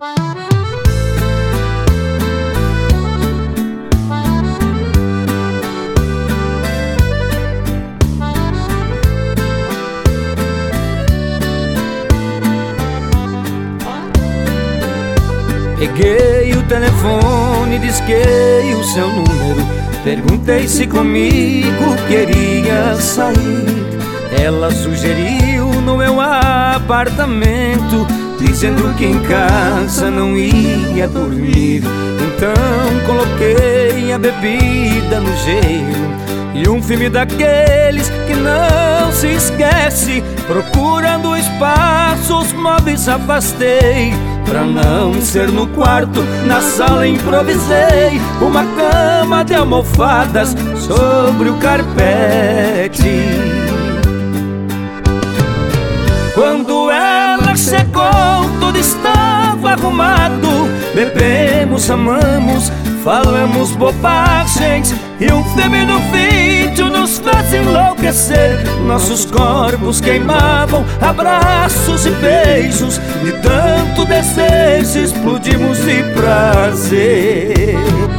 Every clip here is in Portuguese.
Peguei o telefone, disquei o seu número, perguntei se comigo queria sair. Ela sugeriu no meu apartamento, dizendo que em casa não ia dormir. Então coloquei a bebida no gelo e um filme daqueles que não se esquece. Procurando espaços móveis afastei, pra não ser no quarto, na sala improvisei uma cama de almofadas sobre o carpete. Quando ela chegou, tudo estava arrumado. Bebemos, amamos, falamos bobagens, e um filme no vídeo nos fez enlouquecer. Nossos corpos queimavam, abraços e beijos, de tanto desejo explodimos de prazer.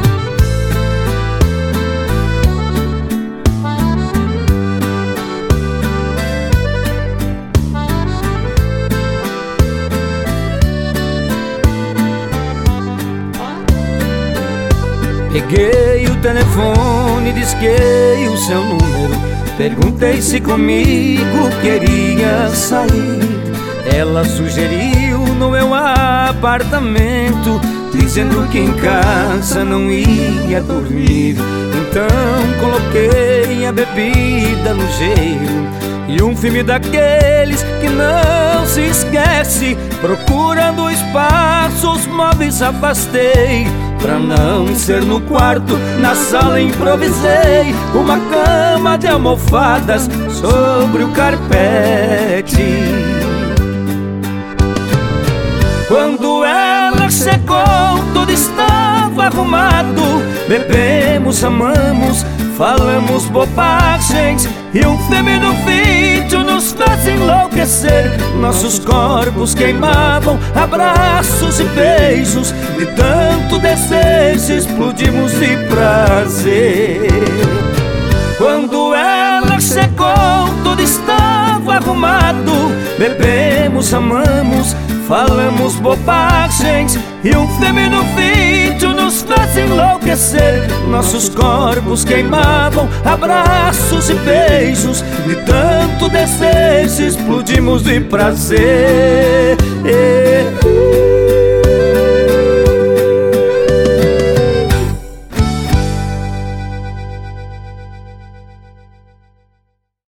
Peguei o telefone, disquei o seu número, perguntei se comigo queria sair. Ela sugeriu no meu apartamento, dizendo que em casa não ia dormir. Então coloquei a bebida no gelo e um filme daqueles que não se esquece. Procurando espaços móveis afastei, pra não ser no quarto, na sala improvisei uma cama de almofadas sobre o carpete. Quando ela chegou, tudo estava arrumado. Bebemos, amamos, falamos bobagens, e um filme no vídeo nos fez enlouquecer. Nossos corpos queimavam, abraços e beijos, de tanto desejo explodimos de prazer. Quando ela chegou, tudo estava arrumado. Bebemos, amamos, falamos bobagens, e um filme no vídeo nos fez enlouquecer. Nossos corpos queimavam, abraços e beijos, de tanto desejo explodimos de prazer.